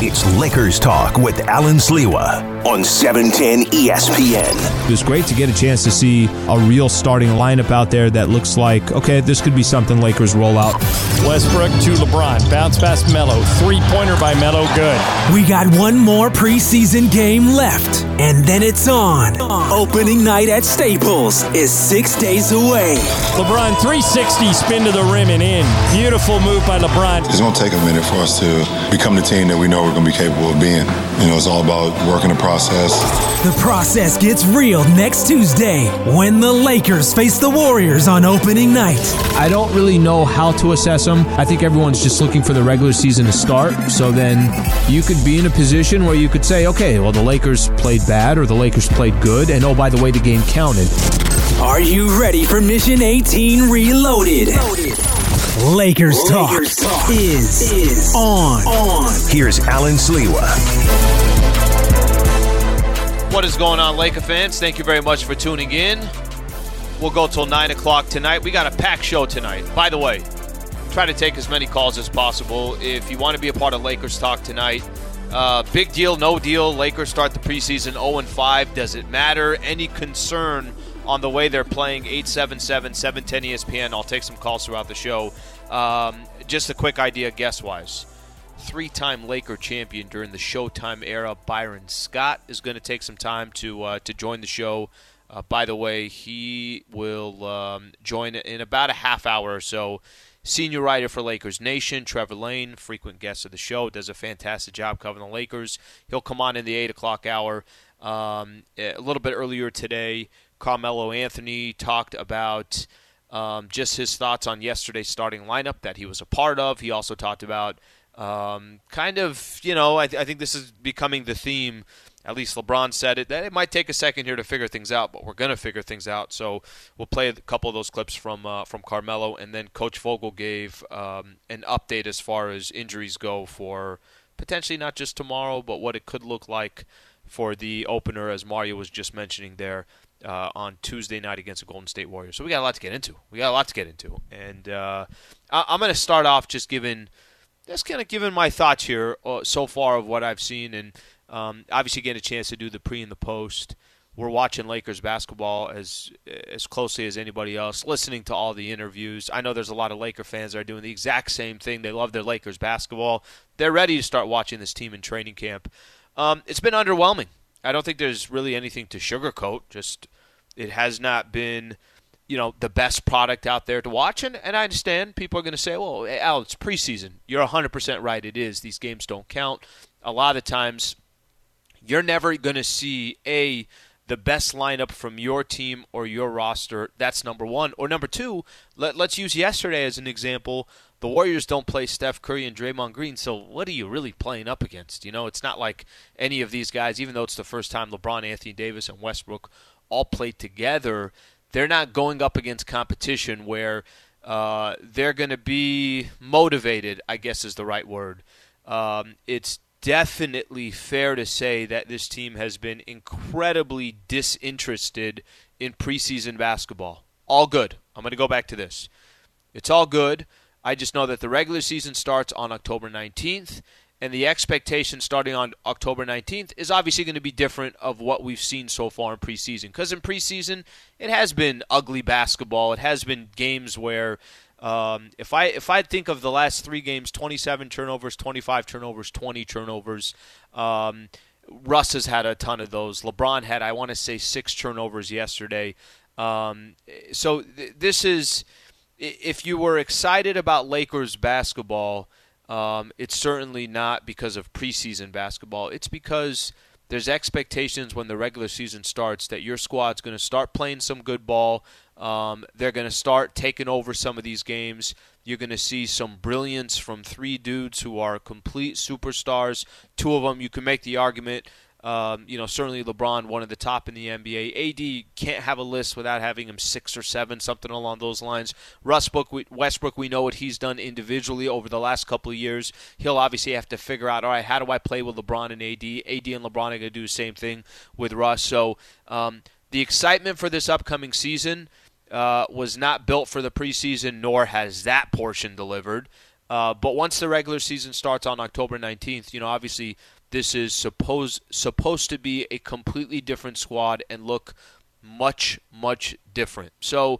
It's Lakers Talk with Alan Sliwa on 710 ESPN. It was great to get a chance to see a real starting lineup out there that looks like, okay, this could be something Lakers roll out. Westbrook to LeBron. Bounce pass Melo. Three-pointer by Melo. Good. We got one more preseason game left, and then it's on. Opening night at Staples is 6 days away. LeBron 360 spin to the rim and in. Beautiful move by LeBron. It's going to take a minute for us to become the team that we know we're going to be capable of being. You know, it's all about working the process. The process gets real next Tuesday when the Lakers face the Warriors on opening night. I don't really know how to assess them. I think everyone's just looking for the regular season to start. So then you could be in a position where you could say, okay, well, the Lakers played bad or the Lakers played good. And oh, by the way, the game counted. Are you ready for Mission 18 Reloaded? Lakers Talk is on. Here's Alan Sliwa. What is going on, Laker fans? Thank you very much for tuning in. We'll go till 9 o'clock tonight. We got a packed show tonight. By the way, try to take as many calls as possible. If you want to be a part of Lakers Talk tonight, big deal, no deal. Lakers start the preseason 0-5. Does it matter? Any concern on the way they're playing? 877-710 ESPN. I'll take some calls throughout the show. Just a quick idea guess-wise. Three-time Laker champion during the Showtime era, Byron Scott, is going to take some time to join the show. By the way, he will join in about a half hour or so. Senior writer for Lakers Nation, Trevor Lane, frequent guest of the show, does a fantastic job covering the Lakers. He'll come on in the 8 o'clock hour. A little bit earlier today, Carmelo Anthony talked about just his thoughts on yesterday's starting lineup that he was a part of. He also talked about kind of, you know, I think this is becoming the theme. At least LeBron said it, that it might take a second here to figure things out, but we're going to figure things out. So we'll play a couple of those clips from Carmelo, and then Coach Vogel gave an update as far as injuries go for potentially not just tomorrow, but what it could look like for the opener, as Mario was just mentioning there, on Tuesday night against the Golden State Warriors. So we got a lot to get into. And I'm going to start off just giving my thoughts here so far of what I've seen, and obviously getting a chance to do the pre and the post. We're watching Lakers basketball as closely as anybody else, listening to all the interviews. I know there's a lot of Laker fans that are doing the exact same thing. They love their Lakers basketball. They're ready to start watching this team in training camp. It's been underwhelming. I don't think there's really anything to sugarcoat. Just it has not been, you know, the best product out there to watch. And I understand people are going to say, well, Al, it's preseason. You're 100% right. It is. These games don't count. A lot of times you're never going to see, the best lineup from your team or your roster. That's number one. Or number two, let's use yesterday as an example. The Warriors don't play Steph Curry and Draymond Green, so what are you really playing up against? You know, it's not like any of these guys, even though it's the first time LeBron, Anthony Davis, and Westbrook all played together, they're not going up against competition where they're going to be motivated, I guess is the right word. It's definitely fair to say that this team has been incredibly disinterested in preseason basketball. All good. I'm going to go back to this. It's all good. I just know that the regular season starts on October 19th, and the expectation starting on October 19th is obviously going to be different of what we've seen so far in preseason. Because in preseason, it has been ugly basketball. It has been games where if I think of the last 3 games, 27 turnovers, 25 turnovers, 20 turnovers, Russ has had a ton of those. LeBron had, I want to say, 6 turnovers yesterday. So this is, if you were excited about Lakers basketball, it's certainly not because of preseason basketball. It's because there's expectations when the regular season starts that your squad's going to start playing some good ball. They're going to start taking over some of these games. You're going to see some brilliance from 3 dudes who are complete superstars. 2 of them, you can make the argument, certainly LeBron, one of the top in the NBA. AD can't have a list without having him 6 or 7, something along those lines. Westbrook, we know what he's done individually over the last couple of years. He'll obviously have to figure out, all right, how do I play with LeBron and AD? AD and LeBron are going to do the same thing with Russ. So the excitement for this upcoming season was not built for the preseason, nor has that portion delivered. But once the regular season starts on October 19th, obviously this is supposed to be a completely different squad and look much, much different. So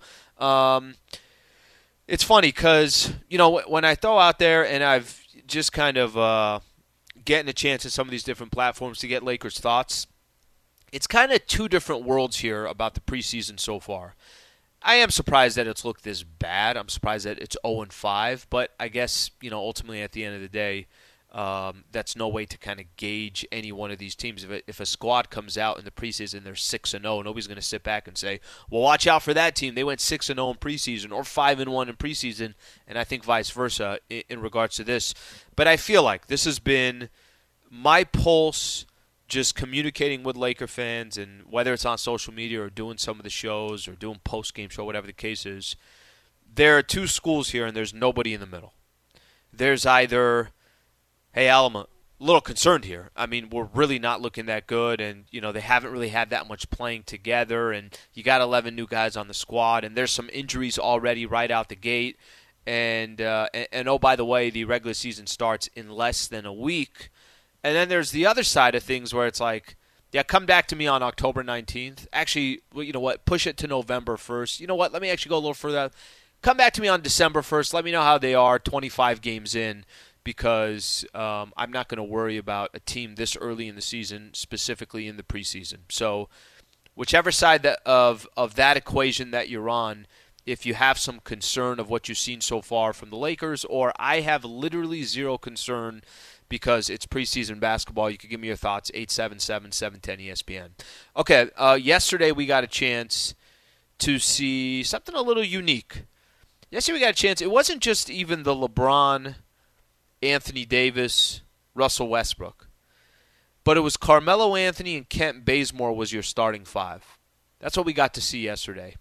it's funny because, when I throw out there and I've just kind of getting a chance at some of these different platforms to get Lakers' thoughts, it's kind of two different worlds here about the preseason so far. I am surprised that it's looked this bad. I'm surprised that it's 0-5, but I guess, ultimately at the end of the day, that's no way to kind of gauge any one of these teams. If a squad comes out in the preseason, they're 6-0, nobody's going to sit back and say, well, watch out for that team. They went 6-0 in preseason or 5-1 in preseason, and I think vice versa in regards to this. But I feel like this has been my pulse, just communicating with Laker fans, and whether it's on social media or doing some of the shows or doing post-game show, whatever the case is, there are two schools here and there's nobody in the middle. There's either, hey, Al, I'm a little concerned here. I mean, we're really not looking that good, and, they haven't really had that much playing together, and you got 11 new guys on the squad, and there's some injuries already right out the gate, and oh, by the way, the regular season starts in less than a week. And then there's the other side of things where it's like, yeah, come back to me on October 19th. Actually, you know what, push it to November 1st. You know what, let me actually go a little further. Come back to me on December 1st. Let me know how they are 25 games in, because I'm not going to worry about a team this early in the season, specifically in the preseason. So whichever side of that equation that you're on, if you have some concern of what you've seen so far from the Lakers, or I have literally zero concern because it's preseason basketball, you can give me your thoughts, 877-710-ESPN. Okay, yesterday we got a chance to see something a little unique. Yesterday we got a chance. It wasn't just even the LeBron, Anthony Davis, Russell Westbrook, but it was Carmelo Anthony and Kent Bazemore was your starting five. That's what we got to see yesterday.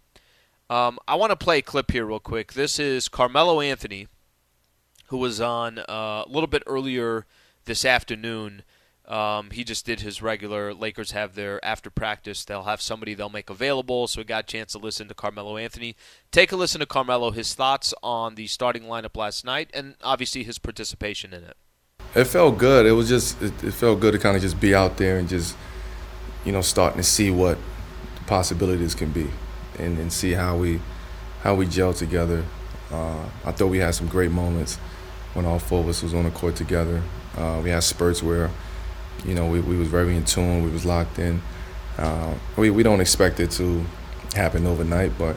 I want to play a clip here real quick. This is Carmelo Anthony, who was on a little bit earlier this afternoon. He just did his regular, Lakers have their after practice, they'll have somebody they'll make available, so we got a chance to listen to Carmelo Anthony. Take a listen to Carmelo, his thoughts on the starting lineup last night, and obviously his participation in it. It felt good. It was just, it felt good to kind of just be out there and just, starting to see what the possibilities can be and see how we gel together. I thought we had some great moments when all four of us was on the court together. We had spurts where, we was very in tune, we was locked in. We don't expect it to happen overnight, but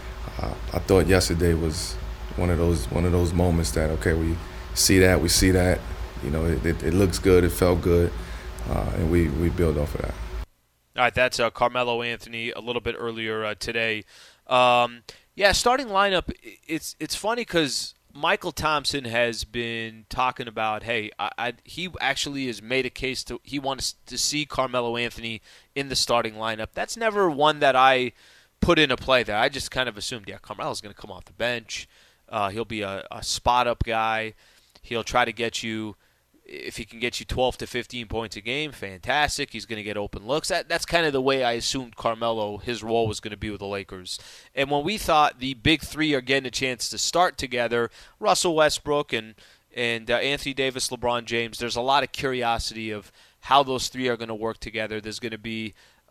I thought yesterday was one of those moments that, okay, we see that, it looks good, it felt good, and we build off of that. All right, that's Carmelo Anthony a little bit earlier today. Starting lineup, it's funny because Michael Thompson has been talking about, hey, he actually has made a case to he wants to see Carmelo Anthony in the starting lineup. That's never one that I put into play there. I just kind of assumed, Carmelo's going to come off the bench. He'll be a spot-up guy. He'll try to get you, if he can get you 12 to 15 points a game, fantastic. He's going to get open looks. That's kind of the way I assumed Carmelo, his role was going to be with the Lakers. And when we thought the big three are getting a chance to start together, Russell Westbrook and Anthony Davis, LeBron James, there's a lot of curiosity of how those three are going to work together. There's going to be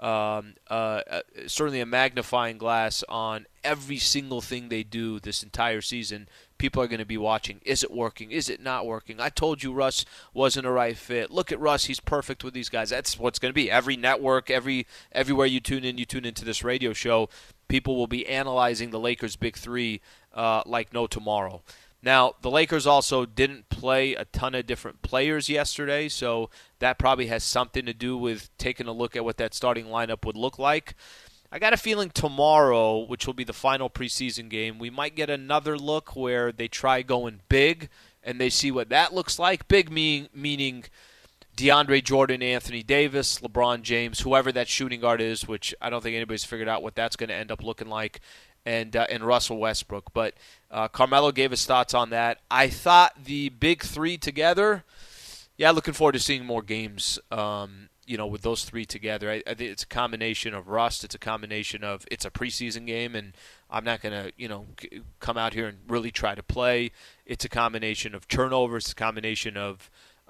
certainly a magnifying glass on every single thing they do this entire season. People are going to be watching. Is it working? Is it not working? I told you Russ wasn't a right fit. Look at Russ. He's perfect with these guys. That's what's going to be. Every network, everywhere you tune into this radio show, people will be analyzing the Lakers' big three like no tomorrow. Now, the Lakers also didn't play a ton of different players yesterday, so that probably has something to do with taking a look at what that starting lineup would look like. I got a feeling tomorrow, which will be the final preseason game, we might get another look where they try going big and they see what that looks like. Big meaning DeAndre Jordan, Anthony Davis, LeBron James, whoever that shooting guard is, which I don't think anybody's figured out what that's going to end up looking like, and Russell Westbrook. But Carmelo gave his thoughts on that. I thought the big three together, looking forward to seeing more games with those three together, I think it's a combination of rust. It's a combination of it's a preseason game, and I'm not going to, come out here and really try to play. It's a combination of turnovers. It's a combination of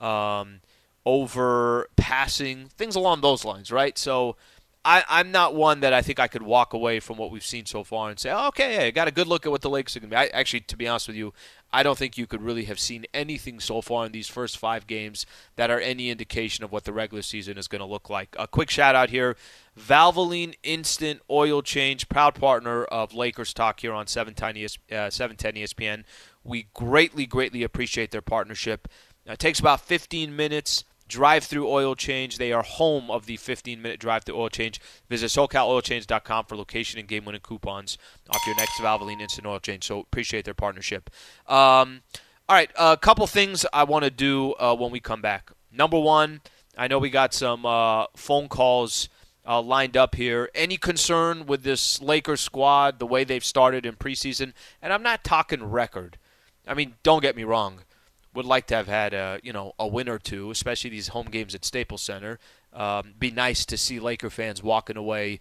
over passing, things along those lines, right? So I'm not one that I think I could walk away from what we've seen so far and say, I got a good look at what the Lakers are going to be. Actually, to be honest with you, I don't think you could really have seen anything so far in these first 5 games that are any indication of what the regular season is going to look like. A quick shout-out here, Valvoline Instant Oil Change, proud partner of Lakers Talk here on 710 ESPN. We greatly, greatly appreciate their partnership. It takes about 15 minutes. Drive-through oil change. They are home of the 15-minute drive-through oil change. Visit SoCalOilChange.com for location and game-winning coupons off your next Valvoline Instant Oil Change. So appreciate their partnership. All right, a couple things I want to do when we come back. Number one, I know we got some phone calls lined up here. Any concern with this Lakers squad, the way they've started in preseason? And I'm not talking record. I mean, don't get me wrong. Would like to have had a win or two, especially these home games at Staples Center. Be nice to see Laker fans walking away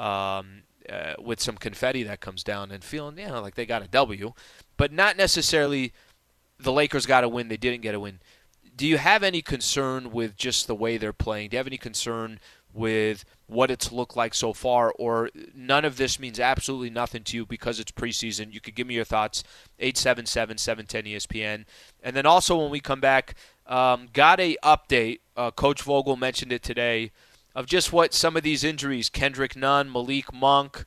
with some confetti that comes down and feeling like they got a W, but not necessarily the Lakers got a win. They didn't get a win. Do you have any concern with just the way they're playing? Do you have any concern with what it's looked like so far, or none of this means absolutely nothing to you because it's preseason? You could give me your thoughts, 877-710-ESPN. And then also when we come back, got a update, Coach Vogel mentioned it today, of just what some of these injuries, Kendrick Nunn, Malik Monk,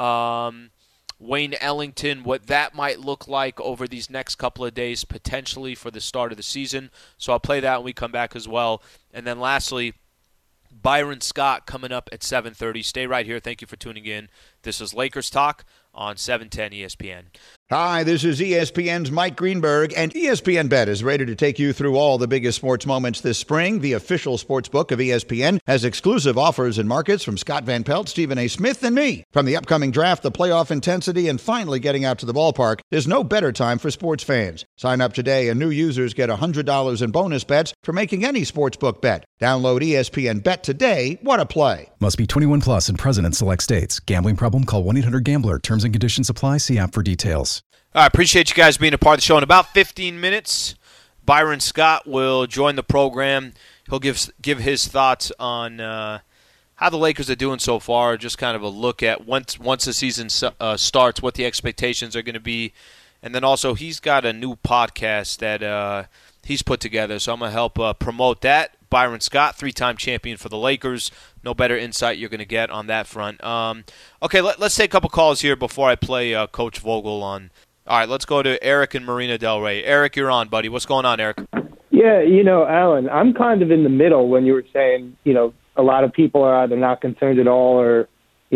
Wayne Ellington, what that might look like over these next couple of days potentially for the start of the season. So I'll play that when we come back as well. And then lastly, Byron Scott coming up at 7:30. Stay right here. Thank you for tuning in. This is Lakers Talk on 710 ESPN. Hi, this is ESPN's Mike Greenberg, and ESPN Bet is ready to take you through all the biggest sports moments this spring. The official sports book of ESPN has exclusive offers and markets from Scott Van Pelt, Stephen A. Smith, and me. From the upcoming draft, the playoff intensity, and finally getting out to the ballpark, there's no better time for sports fans. Sign up today, and new users get $100 in bonus bets for making any sportsbook bet. Download ESPN Bet today. What a play. Must be 21 plus and present in select states. Gambling problem? Call 1-800-GAMBLER. Terms and conditions apply. See app for details. All right, appreciate you guys being a part of the show. In about 15 minutes, Byron Scott will join the program. He'll give his thoughts on how the Lakers are doing so far, just kind of a look at once the season starts, what the expectations are going to be. And then also he's got a new podcast that he's put together, so I'm going to help promote that. Byron Scott, 3-time champion for the Lakers. No better insight you're going to get on that front. Okay, let's take a couple calls here before I play Coach Vogel on. All right, let's go to Eric in Marina Del Rey. Eric, you're on, buddy. What's going on, Eric? Yeah, Alan, I'm kind of in the middle when you were saying, a lot of people are either not concerned at all or,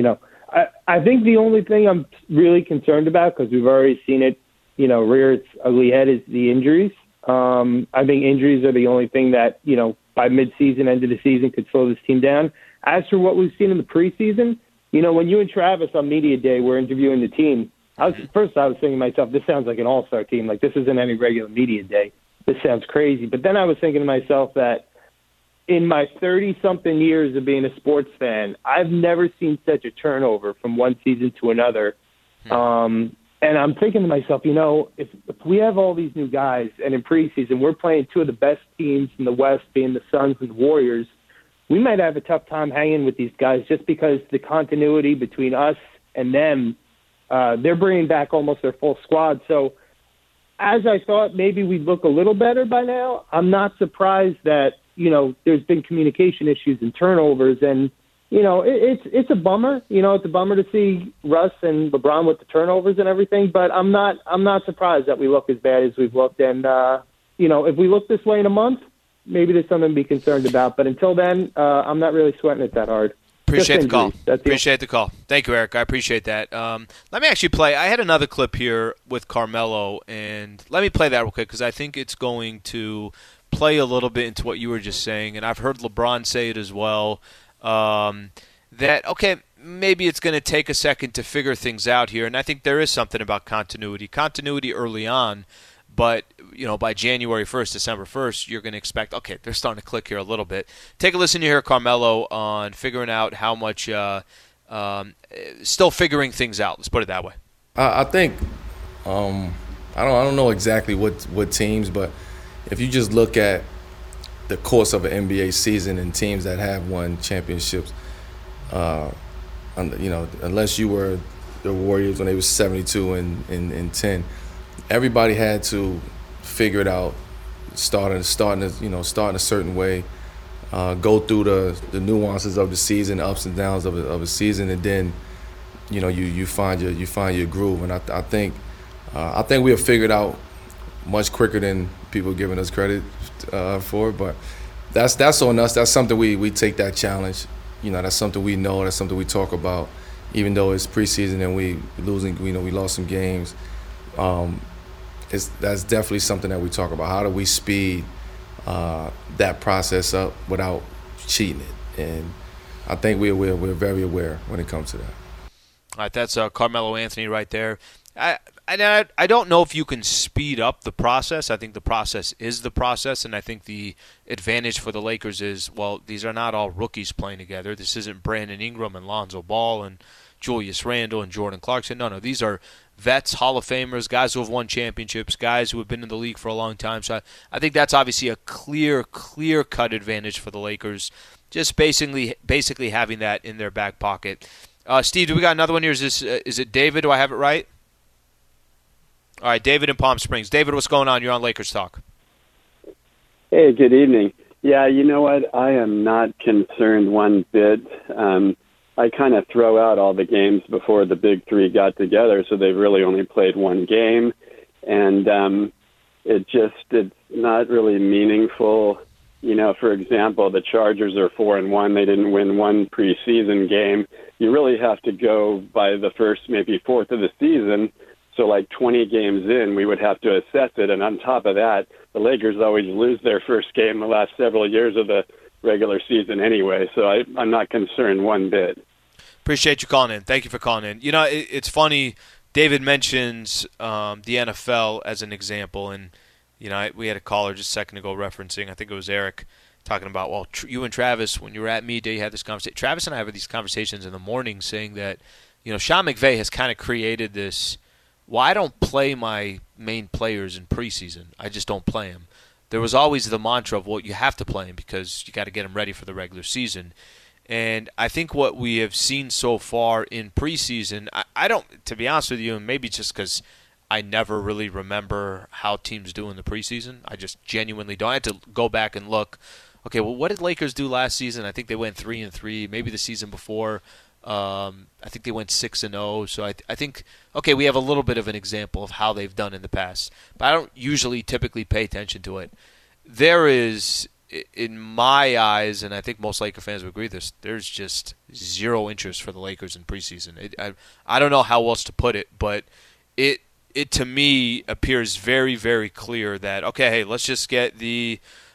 I think the only thing I'm really concerned about, because we've already seen it, rear its ugly head, is the injuries. I think injuries are the only thing that, by midseason, end of the season, could slow this team down. As for what we've seen in the preseason, when you and Travis on Media Day were interviewing the team, I was thinking to myself, this sounds like an all-star team. Like, this isn't any regular media day. This sounds crazy. But then I was thinking to myself that in my 30-something years of being a sports fan, I've never seen such a turnover from one season to another. And I'm thinking to myself, if we have all these new guys and in preseason we're playing two of the best teams in the West, being the Suns and the Warriors, we might have a tough time hanging with these guys just because the continuity between us and them, they're bringing back almost their full squad. So as I thought maybe we'd look a little better by now, I'm not surprised that, there's been communication issues and turnovers. And, it's a bummer. It's a bummer to see Russ and LeBron with the turnovers and everything. But I'm not surprised that we look as bad as we've looked. And, if we look this way in a month, maybe there's something to be concerned about. But until then, I'm not really sweating it that hard. Appreciate the call. Appreciate the call. Thank you, Eric. I appreciate that. Let me actually play. I had another clip here with Carmelo, and let me play that real quick because I think it's going to play a little bit into what you were just saying, and I've heard LeBron say it as well, that, okay, maybe it's going to take a second to figure things out here, and I think there is something about continuity early on, But, by January 1st, December 1st, you're going to expect, okay, they're starting to click here a little bit. Take a listen to hear Carmelo on figuring out how much, still figuring things out. Let's put it that way. I think, I don't know exactly what teams, but if you just look at the course of an NBA season and teams that have won championships, unless you were the Warriors when they were 72 and 10, everybody had to figure it out, starting a certain way, go through the nuances of the season, the ups and downs of a season, and then you find your groove. And I think we have figured out much quicker than people are giving us credit for. But that's on us. That's something we take that challenge. That's something we know. That's something we talk about. Even though it's preseason and we lost some games, that's definitely something that we talk about. How do we speed that process up without cheating it? And I think we're very aware when it comes to that. All right, that's Carmelo Anthony right there. I don't know if you can speed up the process. I think the process is the process, and I think the advantage for the Lakers is, well, these are not all rookies playing together. This isn't Brandon Ingram and Lonzo Ball and Julius Randle and Jordan Clarkson. No, these are vets, Hall of Famers, guys who have won championships, guys who have been in the league for a long time. So I think that's obviously a clear-cut advantage for the Lakers, just basically having that in their back pocket. Steve, do we got another one here? Is it David? Do I have it right? All right, David in Palm Springs. David, what's going on? You're on Lakers Talk. Hey, good evening. Yeah, you know what? I am not concerned one bit. I kind of throw out all the games before the big three got together, so they've really only played one game. And it's not really meaningful. For example, the Chargers are 4-1. They didn't win one preseason game. You really have to go by the first, maybe fourth of the season. So 20 games in, we would have to assess it. And on top of that, the Lakers always lose their first game the last several years of the regular season anyway. So I'm not concerned one bit. Appreciate you calling in. Thank you for calling in. It's funny. David mentions the NFL as an example. And, we had a caller just a second ago referencing, I think it was Eric, talking about, well, you and Travis, when you were at media, you had this conversation. Travis and I have these conversations in the morning saying that, Sean McVay has kind of created this, well, I don't play my main players in preseason. I just don't play them. There was always the mantra of, well, you have to play them because you got to get them ready for the regular season. And I think what we have seen so far in preseason, I don't, to be honest with you, and maybe just because I never really remember how teams do in the preseason. I just genuinely don't. I had to go back and look. Okay, well, what did Lakers do last season? I think they went 3-3. Maybe the season before, I think they went 6-0. So I think, okay, we have a little bit of an example of how they've done in the past. But I don't typically pay attention to it. There is, in my eyes, and I think most Laker fans would agree with this, there's just zero interest for the Lakers in preseason. I don't know how else to put it, but it to me appears very, very clear that, okay, hey, let's get the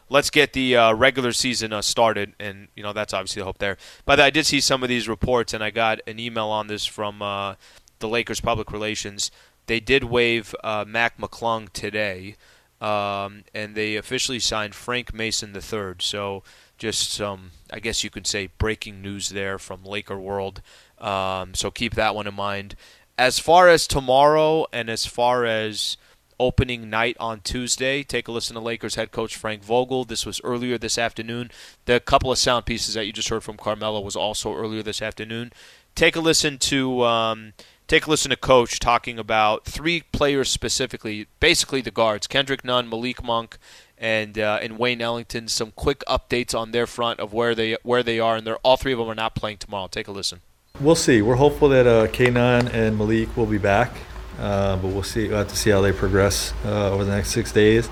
regular season started, and that's obviously the hope there. But I did see some of these reports, and I got an email on this from the Lakers public relations. They did waive Mac McClung today, and they officially signed Frank Mason III. So just some, I guess you could say, breaking news there from Laker World. So keep that one in mind. As far as tomorrow and as far as opening night on Tuesday, take a listen to Lakers head coach Frank Vogel. This was earlier this afternoon. The couple of sound pieces that you just heard from Carmelo was also earlier this afternoon. Take a listen to Coach talking about three players specifically, basically the guards: Kendrick Nunn, Malik Monk, and Wayne Ellington. Some quick updates on their front of where they are, and all three of them are not playing tomorrow. Take a listen. We'll see. We're hopeful that K-Nunn and Malik will be back, but we'll see. We'll have to see how they progress over the next 6 days.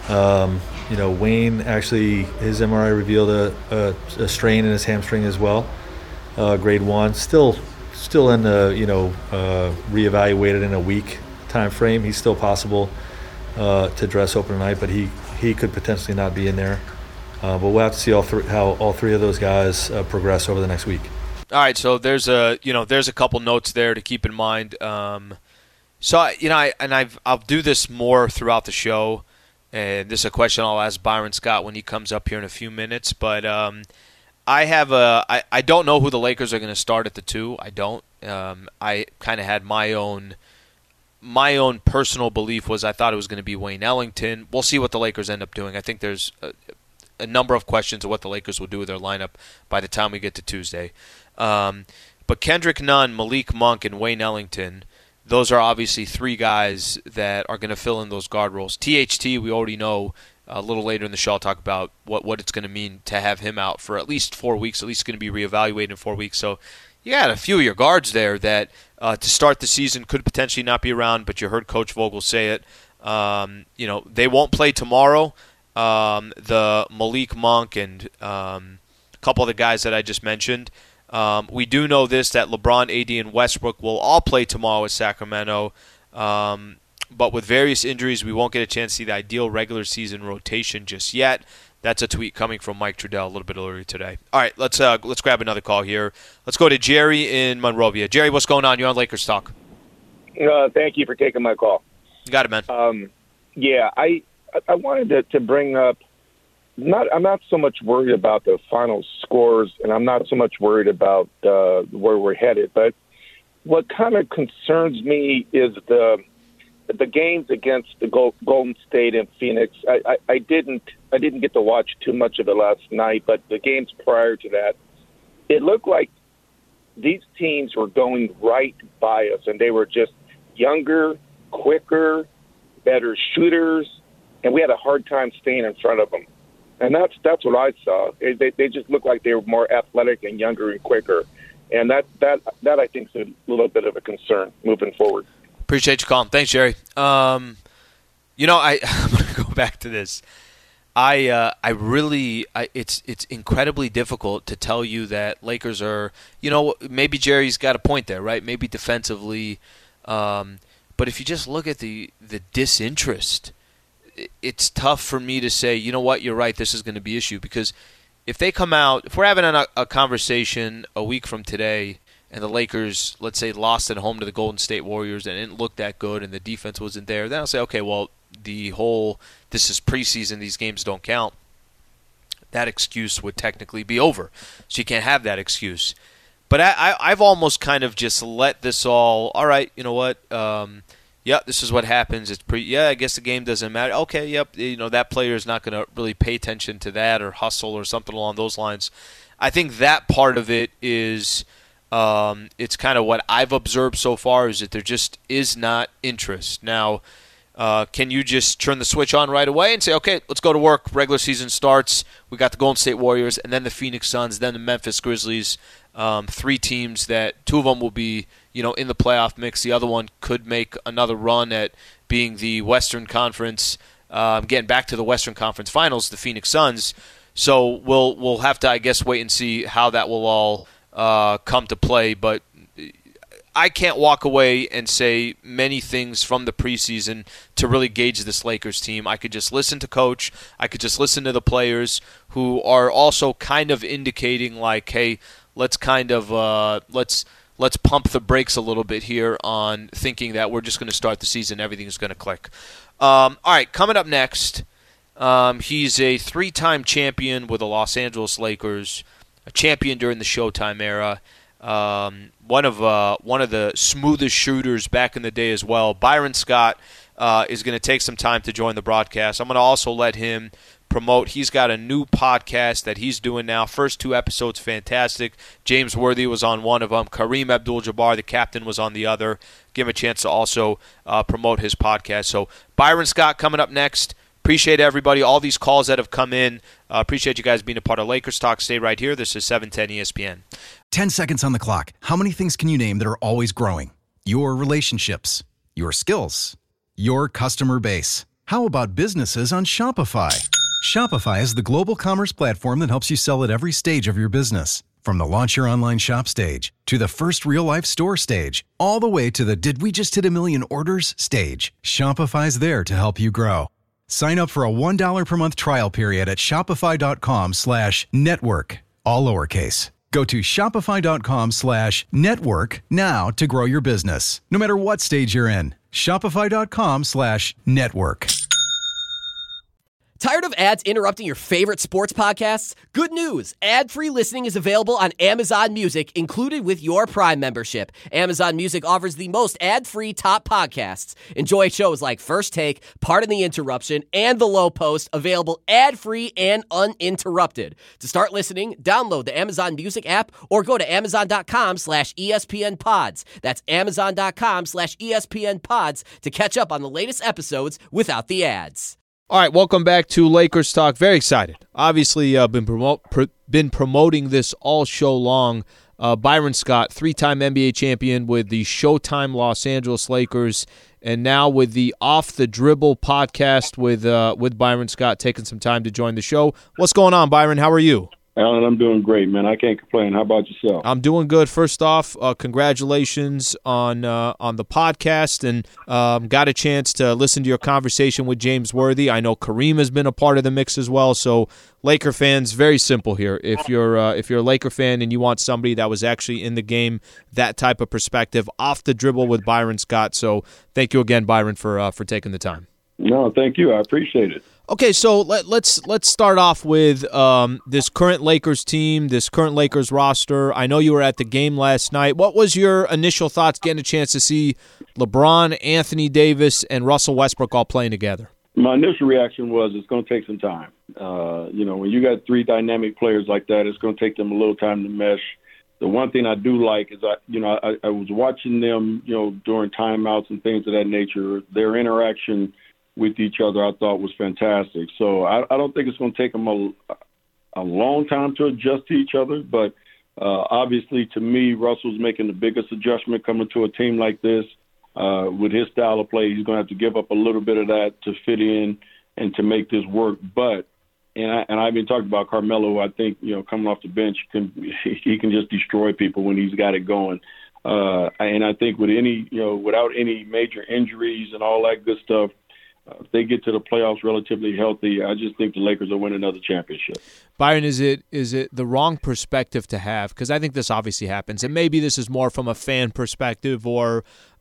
Wayne actually, his MRI revealed a strain in his hamstring as well, grade 1. Still in the reevaluated in a week time frame. He's still possible to dress open tonight, but he could potentially not be in there. But we'll have to see how all three of those guys progress over the next week. All right, so there's a couple notes there to keep in mind. So, I'll do this more throughout the show, and this is a question I'll ask Byron Scott when he comes up here in a few minutes, but I don't know who the Lakers are going to start at the 2. I don't. I kind of had my own personal belief was I thought it was going to be Wayne Ellington. We'll see what the Lakers end up doing. I think there's a number of questions of what the Lakers will do with their lineup by the time we get to Tuesday. But Kendrick Nunn, Malik Monk, and Wayne Ellington, those are obviously 3 guys that are going to fill in those guard roles. THT, we already know. A little later in the show, I'll talk about what it's going to mean to have him out for at least 4 weeks. At least going to be reevaluated in 4 weeks. So you got a few of your guards there that to start the season could potentially not be around, but you heard Coach Vogel say it. They won't play tomorrow. The Malik Monk and a couple of the guys that I just mentioned. We do know this, that LeBron, AD, and Westbrook will all play tomorrow with Sacramento. But with various injuries, we won't get a chance to see the ideal regular season rotation just yet. That's a tweet coming from Mike Trudell a little bit earlier today. All right, let's grab another call here. Let's go to Jerry in Monrovia. Jerry, what's going on? You're on Lakers Talk. Thank you for taking my call. You got it, man. I wanted to bring up. I'm not so much worried about the final scores, and I'm not so much worried about where we're headed. But what kind of concerns me is the games against the Golden State and Phoenix. I didn't get to watch too much of it last night, but the games prior to that, it looked like these teams were going right by us, and they were just younger, quicker, better shooters, and we had a hard time staying in front of them. And that's what I saw. They just looked like they were more athletic and younger and quicker, and that I think is a little bit of a concern moving forward. Appreciate you calling. Thanks, Jerry. I'm going to go back to this. It's incredibly difficult to tell you that Lakers are, maybe Jerry's got a point there, right? Maybe defensively. But if you just look at the disinterest, it's tough for me to say, you know what, you're right, this is going to be an issue. Because if they come out, if we're having a conversation a week from today, and the Lakers, let's say, lost at home to the Golden State Warriors and didn't look that good and the defense wasn't there, then I'll say, okay, well, this is preseason, these games don't count. That excuse would technically be over. So you can't have that excuse. But I've almost kind of just let this all right, you know what, this is what happens. I guess the game doesn't matter. Okay, yep, that player is not going to really pay attention to that or hustle or something along those lines. I think that part of it is... it's kind of what I've observed so far is that there just is not interest. Now, can you just turn the switch on right away and say, okay, let's go to work. Regular season starts. We got the Golden State Warriors and then the Phoenix Suns, then the Memphis Grizzlies. 3 teams that 2 of them will be, in the playoff mix. The other one could make another run at being the Western Conference, getting back to the Western Conference Finals, the Phoenix Suns. So we'll have to, I guess, wait and see how that will all come to play, but I can't walk away and say many things from the preseason to really gauge this Lakers team. I could just listen to Coach. I could just listen to the players who are also kind of indicating like, hey, let's kind of let's pump the brakes a little bit here on thinking that we're just going to start the season, everything's going to click. All right, coming up next, he's a 3-time champion with the Los Angeles Lakers. A champion during the Showtime era, one of the smoothest shooters back in the day as well. Byron Scott is going to take some time to join the broadcast. I'm going to also let him promote. He's got a new podcast that he's doing now. First 2 episodes, fantastic. James Worthy was on one of them. Kareem Abdul-Jabbar, the captain, was on the other. Give him a chance to also promote his podcast. So Byron Scott coming up next. Appreciate everybody, all these calls that have come in. Appreciate you guys being a part of Lakers Talk. Stay right here. This is 710 ESPN. 10 seconds on the clock. How many things can you name that are always growing? Your relationships, your skills, your customer base. How about businesses on Shopify? Shopify is the global commerce platform that helps you sell at every stage of your business. From the launch your online shop stage to the first real-life store stage, all the way to the did we just hit a million orders stage. Shopify's there to help you grow. Sign up for a $1 per month trial period at shopify.com/network, all lowercase. Go to shopify.com/network now to grow your business, no matter what stage you're in. Shopify.com/network. Tired of ads interrupting your favorite sports podcasts? Good news! Ad-free listening is available on Amazon Music, included with your Prime membership. Amazon Music offers the most ad-free top podcasts. Enjoy shows like First Take, Pardon the Interruption, and The Low Post, available ad-free and uninterrupted. To start listening, download the Amazon Music app or go to amazon.com/ESPN Pods. That's amazon.com/ESPN Pods to catch up on the latest episodes without the ads. All right, welcome back to Lakers Talk. Very excited. Obviously, been promoting this all show long. Byron Scott, three-time NBA champion with the Showtime Los Angeles Lakers, and now with the Off the Dribble podcast with Byron Scott, taking some time to join the show. What's going on, Byron? How are you? Alan, I'm doing great, man. I can't complain. How about yourself? I'm doing good. First off, congratulations on the podcast, and got a chance to listen to your conversation with James Worthy. I know Kareem has been a part of the mix as well. So, Laker fans, very simple here. If you're a Laker fan and you want somebody that was actually in the game, that type of perspective, Off the Dribble with Byron Scott. So, thank you again, Byron, for taking the time. No, thank you. I appreciate it. Okay, so let's start off with this current Lakers team, this current Lakers roster. I know you were at the game last night. What was your initial thoughts getting a chance to see LeBron, Anthony Davis, and Russell Westbrook all playing together? My initial reaction was it's going to take some time. When you got three dynamic players like that, it's going to take them a little time to mesh. The one thing I do like is I was watching them, during timeouts and things of that nature. Their interaction with each other, I thought, was fantastic. So I don't think it's going to take them a long time to adjust to each other. But obviously, to me, Russell's making the biggest adjustment coming to a team like this. With his style of play, he's going to have to give up a little bit of that to fit in and to make this work. But I've been talking about Carmelo. I think coming off the bench, he can just destroy people when he's got it going. And I think with without any major injuries and all that good stuff, if they get to the playoffs relatively healthy, I just think the Lakers will win another championship. Byron, is it the wrong perspective to have? Because I think this obviously happens, and maybe this is more from a fan perspective, or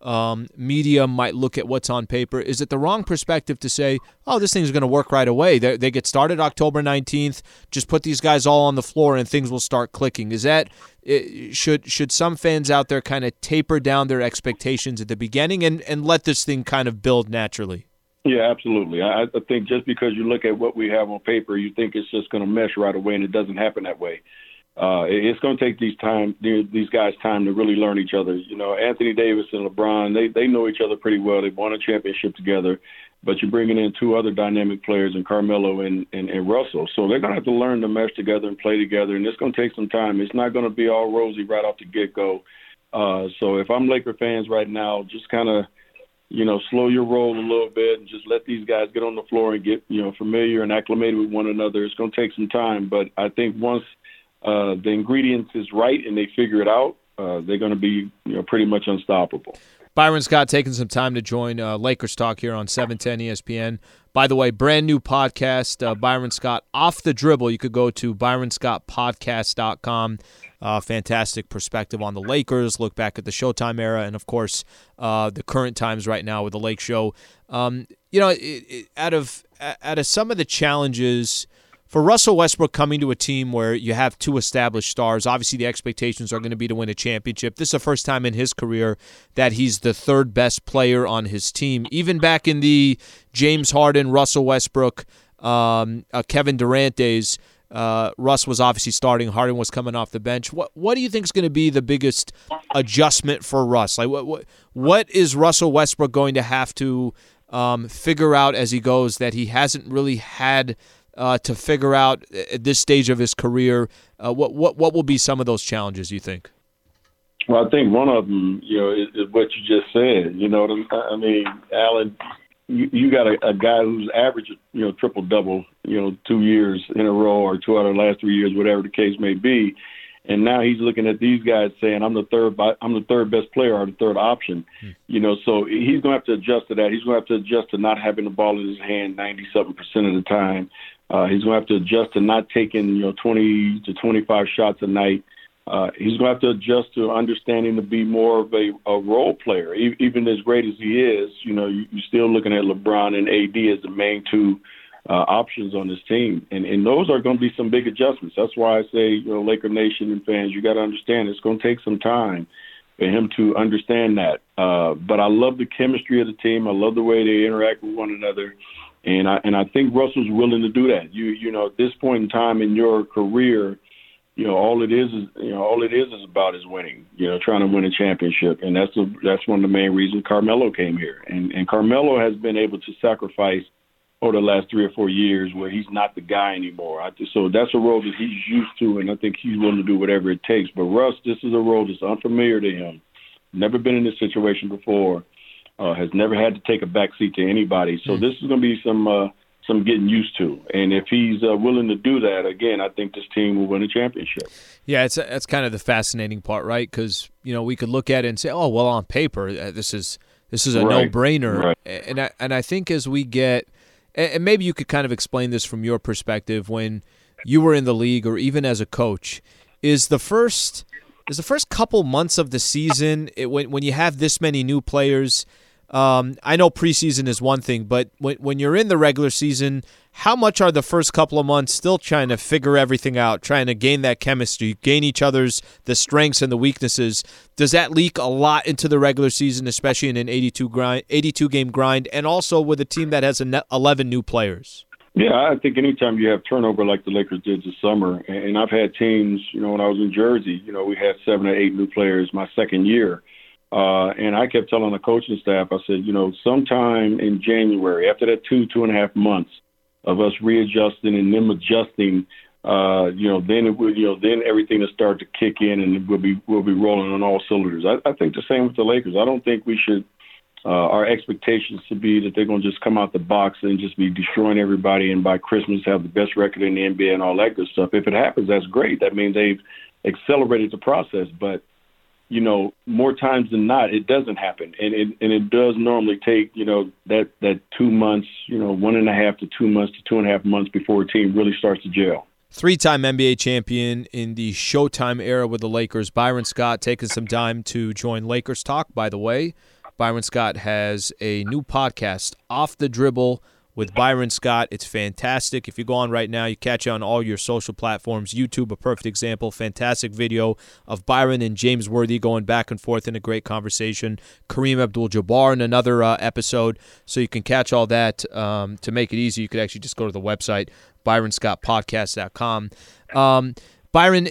media might look at what's on paper. Is it the wrong perspective to say, oh, this thing's going to work right away? They get started October 19th, just put these guys all on the floor and things will start clicking. Is that should some fans out there kind of taper down their expectations at the beginning and let this thing kind of build naturally? Yeah, absolutely. I think just because you look at what we have on paper, you think it's just going to mesh right away, and it doesn't happen that way. It's going to take these guys time to really learn each other. Anthony Davis and LeBron, they know each other pretty well. They've won a championship together, but you're bringing in two other dynamic players in Carmelo and Russell. So they're going to have to learn to mesh together and play together, and it's going to take some time. It's not going to be all rosy right off the get-go. So if I'm Laker fans right now, just kind of slow your roll a little bit and just let these guys get on the floor and get, familiar and acclimated with one another. It's going to take some time, but I think once the ingredients is right and they figure it out, they're going to be, pretty much unstoppable. Byron Scott taking some time to join Lakers Talk here on 710 ESPN. By the way, brand new podcast, Byron Scott Off the Dribble. You could go to ByronScottPodcast.com. Fantastic perspective on the Lakers, look back at the Showtime era, and, of course, the current times right now with the Lake Show. Out of some of the challenges for Russell Westbrook coming to a team where you have two established stars, obviously the expectations are going to be to win a championship. This is the first time in his career that he's the third best player on his team. Even back in the James Harden, Russell Westbrook, Kevin Durant days, Russ was obviously starting. Harden was coming off the bench. What do you think is going to be the biggest adjustment for Russ? Like what is Russell Westbrook going to have to figure out as he goes that he hasn't really had to figure out at this stage of his career? What will be some of those challenges, you think? Well, I think one of them, is what you just said. I mean, Alan, you got a guy who's averaged, triple-double, 2 years in a row or 2 out of the last 3 years, whatever the case may be. And now he's looking at these guys saying, I'm the third best player or the third option. So he's going to have to adjust to that. He's going to have to adjust to not having the ball in his hand 97% of the time. He's going to have to adjust to not taking, 20 to 25 shots a night. he's going to have to adjust to understanding to be more of a role player. Even as great as he is, you're still looking at LeBron and AD as the main two options on this team. And those are going to be some big adjustments. That's why I say, Laker Nation and fans, you got to understand it's going to take some time for him to understand that. But I love the chemistry of the team. I love the way they interact with one another. And I think Russell's willing to do that. At this point in time in your career, all it is about is winning, trying to win a championship. And that's one of the main reasons Carmelo came here. And Carmelo has been able to sacrifice over the last 3 or 4 years where he's not the guy anymore. So that's a role that he's used to, and I think he's willing to do whatever it takes. But Russ, this is a role that's unfamiliar to him. Never been in this situation before. Has never had to take a backseat to anybody. So this is going to be some getting used to. And if he's willing to do that, again, I think this team will win a championship. Yeah, that's kind of the fascinating part, right? Because, we could look at it and say, oh, well, on paper, this is a no-brainer. Right. And I think as we get – and maybe you could kind of explain this from your perspective when you were in the league or even as a coach, is the first couple months of the season, when you have this many new players – I know preseason is one thing, but when you're in the regular season, how much are the first couple of months still trying to figure everything out, trying to gain that chemistry, gain each other's the strengths and the weaknesses? Does that leak a lot into the regular season, especially in an 82-game grind, and also with a team that has 11 new players? Yeah, I think anytime you have turnover like the Lakers did this summer, and I've had teams, when I was in Jersey, we had 7 or 8 new players my second year. And I kept telling the coaching staff, I said, sometime in January, after that 2.5 months of us readjusting and them adjusting, then everything will start to kick in and we'll be rolling on all cylinders. I think the same with the Lakers. I don't think we should, our expectations to be that they're going to just come out the box and just be destroying everybody and by Christmas have the best record in the NBA and all that good stuff. If it happens, that's great. That means they've accelerated the process. But more times than not, it doesn't happen. And it does normally take, that 2 months, 1.5 to 2 months to 2.5 months before a team really starts to gel. 3-time NBA champion in the Showtime era with the Lakers, Byron Scott, taking some time to join Lakers Talk. By the way, Byron Scott has a new podcast, Off the Dribble, with Byron Scott. It's fantastic. If you go on right now, you catch it on all your social platforms. YouTube, a perfect example. Fantastic video of Byron and James Worthy going back and forth in a great conversation. Kareem Abdul-Jabbar in another episode. So you can catch all that. To make it easy, you could actually just go to the website, ByronScottPodcast.com. Byron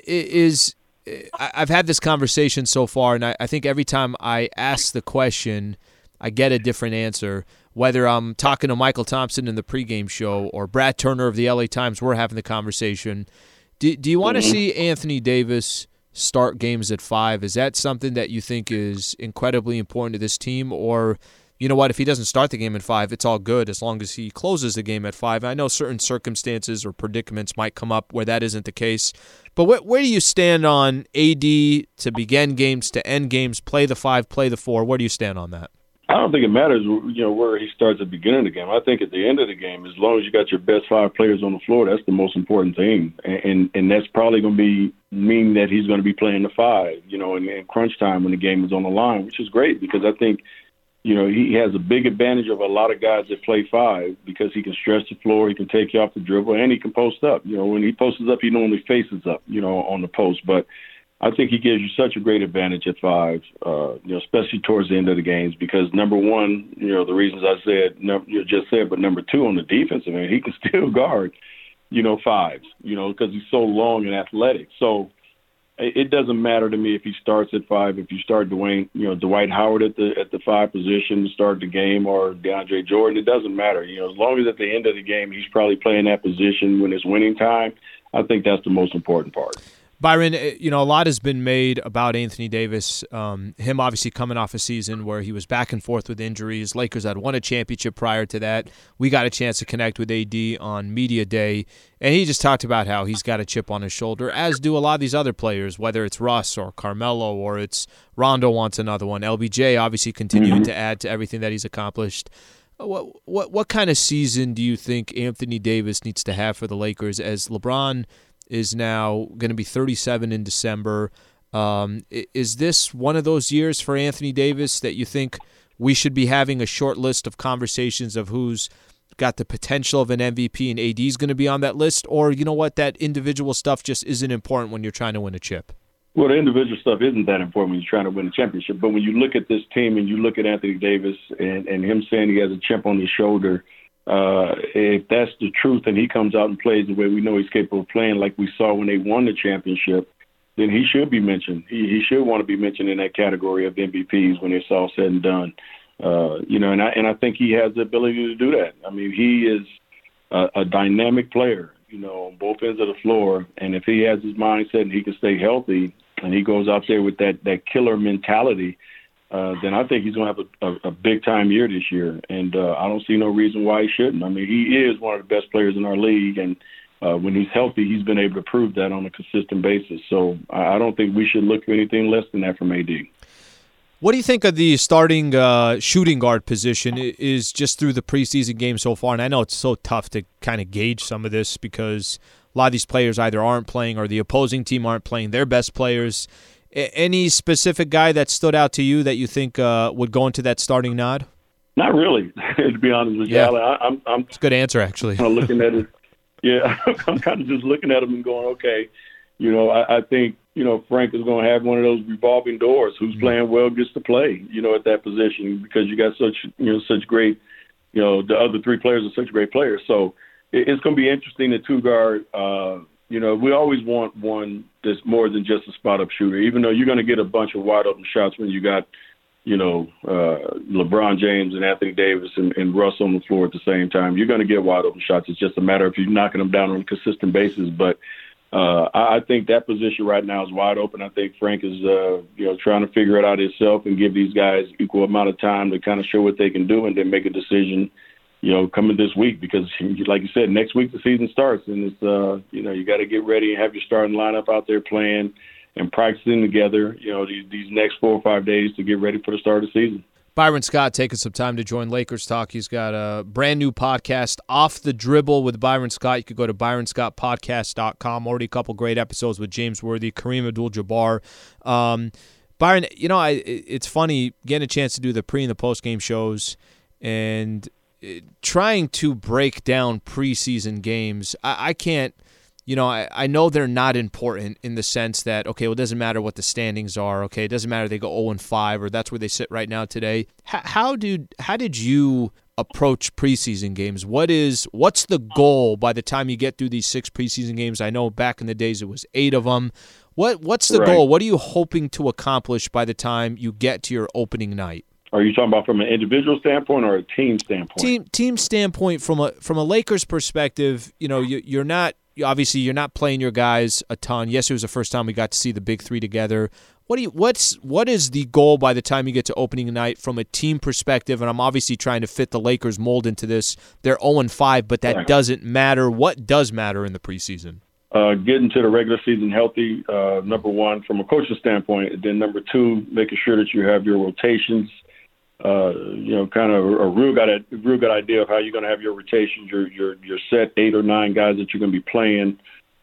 I've had this conversation so far, and I think every time I ask the question, I get a different answer. Whether I'm talking to Michael Thompson in the pregame show or Brad Turner of the LA Times, we're having the conversation. Do you want to see Anthony Davis start games at 5? Is that something that you think is incredibly important to this team? Or, you know what, if he doesn't start the game at 5, it's all good as long as he closes the game at 5. I know certain circumstances or predicaments might come up where that isn't the case. But where do you stand on AD to begin games, to end games, play the 5, play the 4? Where do you stand on that? I don't think it matters, where he starts at the beginning of the game. I think at the end of the game, as long as you got your best 5 players on the floor, that's the most important thing. And that's probably going to mean that he's going to be playing the 5, in crunch time when the game is on the line, which is great because I think, he has a big advantage of a lot of guys that play 5 because he can stretch the floor, he can take you off the dribble, and he can post up. When he posts up, he normally faces up, on the post. But I think he gives you such a great advantage at 5, especially towards the end of the games because, number one, the reasons I said, just said, but number 2, on the defensive end, he can still guard, 5s, because he's so long and athletic. So it doesn't matter to me if he starts at 5, if you start Dwight Howard at the 5 position to start the game or DeAndre Jordan, it doesn't matter. As long as at the end of the game he's probably playing that position when it's winning time, I think that's the most important part. Byron, a lot has been made about Anthony Davis, him obviously coming off a season where he was back and forth with injuries. Lakers had won a championship prior to that. We got a chance to connect with AD on Media Day, and he just talked about how he's got a chip on his shoulder, as do a lot of these other players, whether it's Russ or Carmelo or it's Rondo wants another one. LBJ obviously continuing to add to everything that he's accomplished. What kind of season do you think Anthony Davis needs to have for the Lakers as LeBron is now going to be 37 in December. Is this one of those years for Anthony Davis that you think we should be having a short list of conversations of who's got the potential of an MVP and AD is going to be on that list? Or, you know what, that individual stuff just isn't important when you're trying to win a chip? Well, the individual stuff isn't that important when you're trying to win a championship. But when you look at this team and you look at Anthony Davis and him saying he has a chip on his shoulder, if that's the truth and he comes out and plays the way we know he's capable of playing, like we saw when they won the championship, then he should be mentioned. He should want to be mentioned in that category of MVPs when it's all said and done. And I think he has the ability to do that. I mean, he is a dynamic player, on both ends of the floor. And if he has his mindset and he can stay healthy and he goes out there with that killer mentality, then I think he's going to have a big-time year this year. And I don't see no reason why he shouldn't. I mean, he is one of the best players in our league, and when he's healthy, he's been able to prove that on a consistent basis. So I don't think we should look for anything less than that from AD. What do you think of the starting shooting guard position is just through the preseason game so far? And I know it's so tough to kind of gauge some of this because a lot of these players either aren't playing or the opposing team aren't playing their best players. Any specific guy that stood out to you that you think would go into that starting nod? Not really, to be honest with you. Yeah. I'm it's a good answer, actually. Kind of looking at it. Yeah, I'm kind of just looking at him and going, okay, I think, Frank is going to have one of those revolving doors. Who's playing well gets to play, at that position because you got such great, the other three players are such great players. So it's going to be interesting to two guard. We always want one that's more than just a spot-up shooter, even though you're going to get a bunch of wide-open shots when you got, LeBron James and Anthony Davis and Russ on the floor at the same time. You're going to get wide-open shots. It's just a matter of you're knocking them down on a consistent basis. But I think that position right now is wide open. I think Frank is, trying to figure it out himself and give these guys equal amount of time to kind of show what they can do and then make a decision coming this week because, like you said, next week the season starts and it's, you got to get ready and have your starting lineup out there playing and practicing together, these next 4 or 5 days to get ready for the start of the season. Byron Scott taking some time to join Lakers Talk. He's got a brand new podcast, Off the Dribble with Byron Scott. You could go to ByronScottPodcast.com. Already a couple great episodes with James Worthy, Kareem Abdul-Jabbar. Byron, it's funny getting a chance to do the pre- and the post-game shows and trying to break down preseason games. I can't, I know they're not important in the sense that, okay, well, it doesn't matter what the standings are. Okay, it doesn't matter if they go 0-5 or that's where they sit right now today. How did you approach preseason games? What's the goal by the time you get through these 6 preseason games? I know back in the days it was 8 of them. What's the goal? What are you hoping to accomplish by the time you get to your opening night? Are you talking about from an individual standpoint or a team standpoint? Team standpoint, from a Lakers perspective, you're not playing your guys a ton. Yes, it was the first time we got to see the big three together. What is the goal by the time you get to opening night from a team perspective? And I'm obviously trying to fit the Lakers mold into this. They're 0-5, but that doesn't matter. What does matter in the preseason? Getting to the regular season healthy, number one, from a coaching standpoint. And then number two, making sure that you have your rotations. Kind of a real good idea of how you're going to have your rotations, your set 8 or 9 guys that you're going to be playing.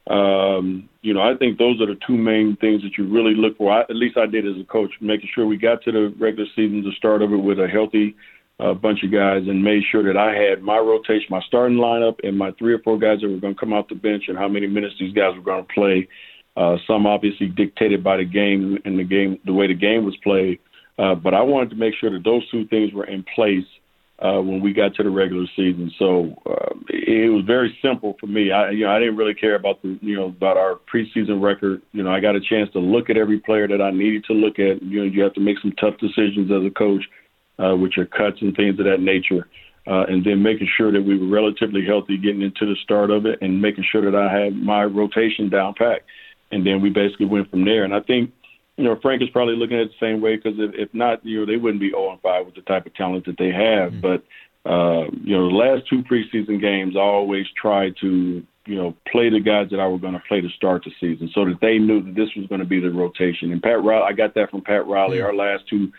I think those are the two main things that you really look for. At least I did as a coach, making sure we got to the regular season, the start of it with a healthy bunch of guys, and made sure that I had my rotation, my starting lineup, and my 3 or 4 guys that were going to come off the bench, and how many minutes these guys were going to play. Some obviously dictated by the game and the way the game was played. But I wanted to make sure that those 2 things were in place when we got to the regular season. So it was very simple for me. I didn't really care about about our preseason record. I got a chance to look at every player that I needed to look at. You have to make some tough decisions as a coach with your cuts and things of that nature. And then making sure that we were relatively healthy getting into the start of it and making sure that I had my rotation down pat. And then we basically went from there. And I think, Frank is probably looking at it the same way because if not, they wouldn't be 0-5 with the type of talent that they have. But, the last 2 preseason games, I always tried to, play the guys that I were going to play to start the season so that they knew that this was going to be the rotation. And Pat Riley, I got that from Pat Riley. Our last 2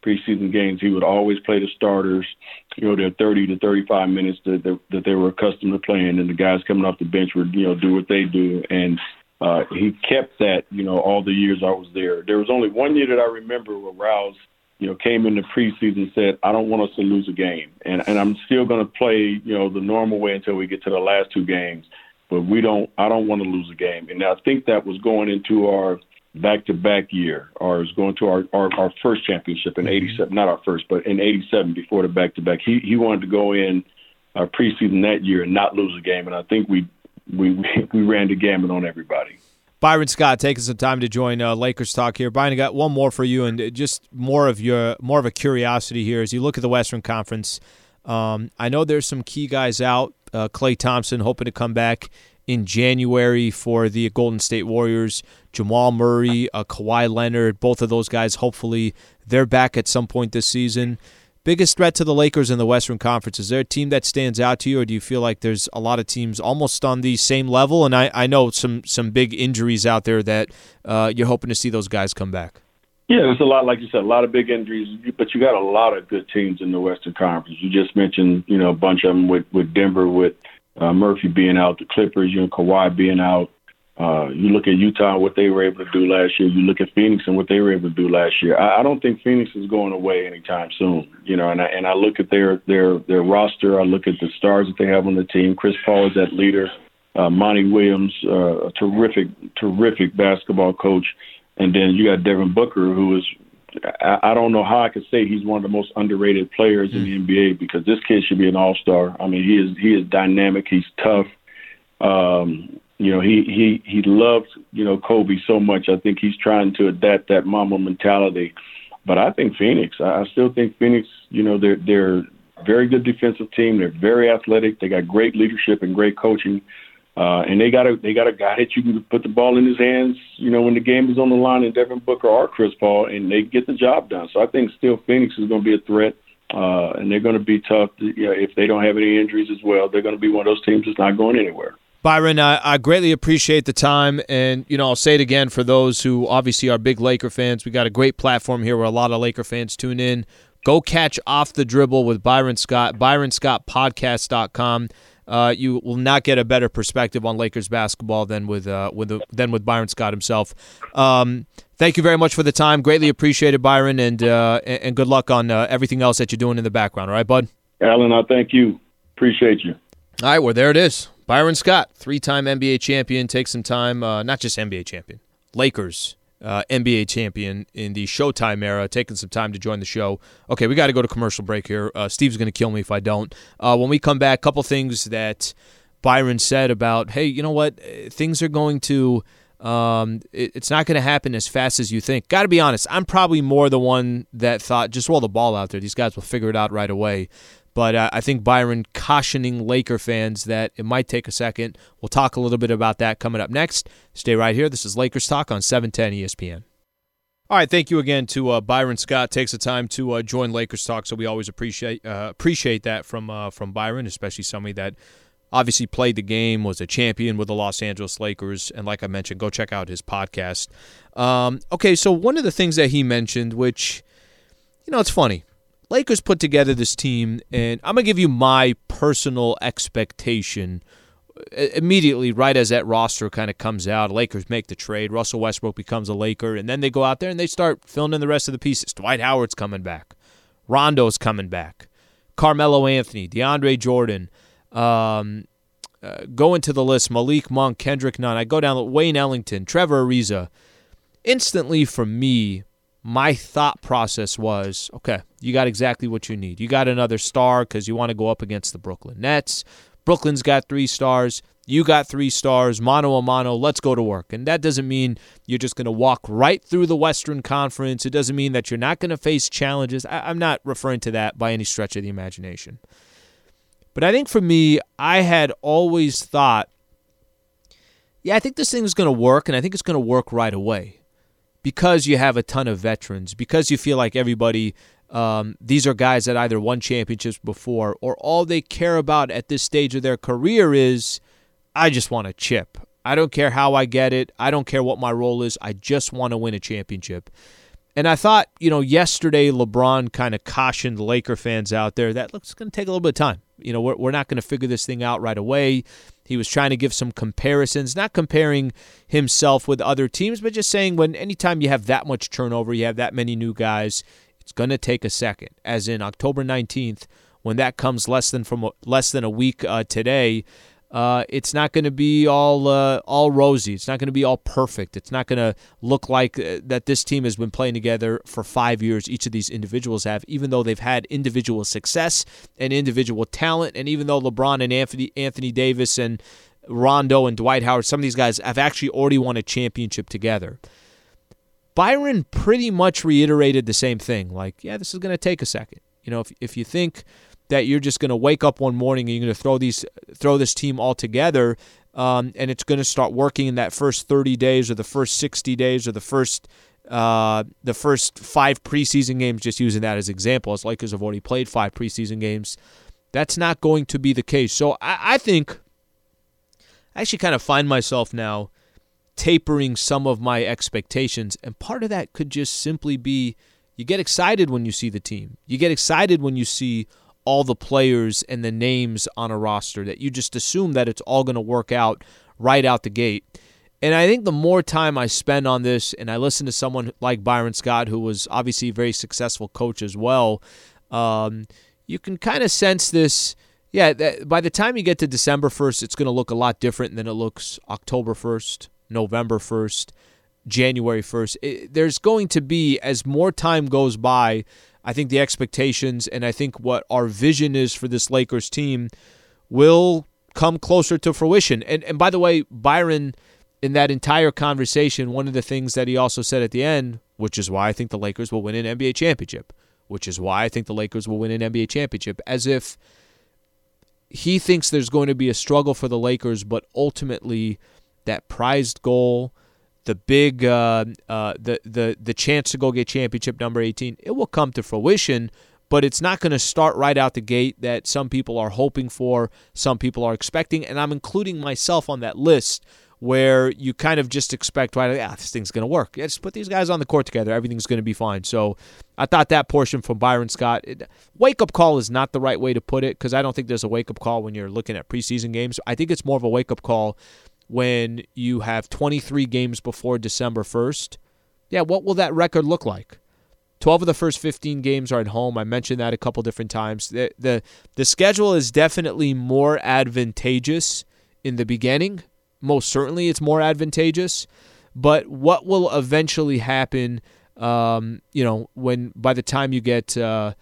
preseason games, he would always play the starters, their 30 to 35 minutes that they were accustomed to playing, and the guys coming off the bench would, do what they do. And he kept that, all the years I was there. There was only one year that I remember where Rouse, came in the preseason and said, I don't want us to lose a game. And I'm still going to play, the normal way until we get to the last two games. But I don't want to lose a game. And I think that was going into our back-to-back year, or is going to our first championship in 87, not our first, but in 87 before the back-to-back. He wanted to go in preseason that year and not lose a game, and I think we ran the gamut on everybody. Byron Scott taking some time to join Lakers Talk here. Byron, I got one more for you, and just more of a curiosity here as you look at the Western Conference. I know there's some key guys out. Klay Thompson hoping to come back in January for the Golden State Warriors. Jamal Murray, Kawhi Leonard, both of those guys, hopefully they're back at some point this season. Biggest threat to the Lakers in the Western Conference, is there a team that stands out to you, or do you feel like there's a lot of teams almost on the same level? And I know some big injuries out there that you're hoping to see those guys come back. Yeah, there's a lot, like you said, a lot of big injuries, but you got a lot of good teams in the Western Conference. You just mentioned, a bunch of them with Denver, with Murphy being out, the Clippers, Kawhi being out. You look at Utah, what they were able to do last year. You look at Phoenix and what they were able to do last year. I don't think Phoenix is going away anytime soon. And I look at their roster. I look at the stars that they have on the team. Chris Paul is that leader. Monty Williams, a terrific basketball coach. And then you got Devin Booker, who is, I don't know how I could say he's one of the most underrated players in the NBA, because this kid should be an all-star. I mean, he is dynamic. He's tough. He loves, Kobe so much. I think he's trying to adapt that Mamba mentality. But I think Phoenix, I still think Phoenix, they're a very good defensive team. They're very athletic. They got great leadership and great coaching. And they got a guy that you can put the ball in his hands, when the game is on the line, and Devin Booker or Chris Paul, and they get the job done. So I think still Phoenix is going to be a threat, and they're going to be tough. If they don't have any injuries as well, they're going to be one of those teams that's not going anywhere. Byron, I greatly appreciate the time, and I'll say it again for those who obviously are big Laker fans. We got a great platform here where a lot of Laker fans tune in. Go catch Off the Dribble with Byron Scott, ByronScottPodcast.com. You will not get a better perspective on Lakers basketball than with Byron Scott himself. Thank you very much for the time. Greatly appreciated, Byron, and good luck on everything else that you're doing in the background. All right, bud? Alan, I thank you. Appreciate you. All right, well, there it is. Byron Scott, 3-time NBA champion, takes some time, not just NBA champion, Lakers NBA champion in the Showtime era, taking some time to join the show. Okay, we got to go to commercial break here. Steve's going to kill me if I don't. When we come back, a couple things that Byron said about, hey, you know what, things are going to it's not going to happen as fast as you think. Got to be honest, I'm probably more the one that thought, just roll the ball out there. These guys will figure it out right away. But I think Byron cautioning Laker fans that it might take a second. We'll talk a little bit about that coming up next. Stay right here. This is Lakers Talk on 710 ESPN. All right, thank you again to Byron Scott. Takes the time to join Lakers Talk, so we always appreciate that from Byron, especially somebody that obviously played the game, was a champion with the Los Angeles Lakers, and like I mentioned, go check out his podcast. Okay, so one of the things that he mentioned, which, it's funny. Lakers put together this team, and I'm going to give you my personal expectation immediately right as that roster kind of comes out. Lakers make the trade. Russell Westbrook becomes a Laker, and then they go out there and they start filling in the rest of the pieces. Dwight Howard's coming back. Rondo's coming back. Carmelo Anthony, DeAndre Jordan, go into the list, Malik Monk, Kendrick Nunn. I go down Wayne Ellington, Trevor Ariza. Instantly for me, my thought process was, okay, you got exactly what you need. You got another star because you want to go up against the Brooklyn Nets. Brooklyn's got 3 stars. You got 3 stars. Mano a mano, let's go to work. And that doesn't mean you're just going to walk right through the Western Conference. It doesn't mean that you're not going to face challenges. I'm not referring to that by any stretch of the imagination. But I think for me, I had always thought, I think this thing is going to work, and I think it's going to work right away. Because you have a ton of veterans, because you feel like everybody, these are guys that either won championships before, or all they care about at this stage of their career is, I just want a chip. I don't care how I get it. I don't care what my role is. I just want to win a championship. And I thought, yesterday LeBron kind of cautioned Laker fans out there that, look, it's going to take a little bit of time. We're not going to figure this thing out right away. He was trying to give some comparisons, not comparing himself with other teams, but just saying anytime you have that much turnover, you have that many new guys, it's going to take a second. As in October 19th, when that comes less than a week today, it's not going to be all rosy. It's not going to be all perfect. It's not going to look like that this team has been playing together for 5 years. Each of these individuals have, even though they've had individual success and individual talent, and even though LeBron and Anthony Davis and Rondo and Dwight Howard, some of these guys have actually already won a championship together. Byron pretty much reiterated the same thing. Like, yeah, this is going to take a second. If you think that you're just going to wake up one morning and you're going to throw this team all together, and it's going to start working in that first 30 days or the first 60 days or the first 5 preseason games, just using that as example, as Lakers have already played 5 preseason games. That's not going to be the case. So I think I actually kind of find myself now tapering some of my expectations, and part of that could just simply be you get excited when you see the team. You get excited when you see all the players and the names on a roster, that you just assume that it's all going to work out right out the gate. And I think the more time I spend on this, and I listen to someone like Byron Scott, who was obviously a very successful coach as well, you can kind of sense this. Yeah, by the time you get to December 1st, it's going to look a lot different than it looks October 1st, November 1st, January 1st. There's going to be, as more time goes by, I think the expectations and I think what our vision is for this Lakers team will come closer to fruition. And by the way, Byron, in that entire conversation, one of the things that he also said at the end, which is why I think the Lakers will win an NBA championship, as if he thinks there's going to be a struggle for the Lakers, but ultimately that prized goal, the big, the chance to go get championship number 18, it will come to fruition, but it's not going to start right out the gate that some people are hoping for, some people are expecting, and I'm including myself on that list where you kind of just expect, this thing's going to work. Yeah, just put these guys on the court together, everything's going to be fine. So I thought that portion from Byron Scott, wake-up call is not the right way to put it, because I don't think there's a wake-up call when you're looking at preseason games. I think it's more of a wake-up call when you have 23 games before December 1st. Yeah, what will that record look like? 12 of the first 15 games are at home. I mentioned that a couple different times. The schedule is definitely more advantageous in the beginning. Most certainly it's more advantageous. But what will eventually happen, when by the time you get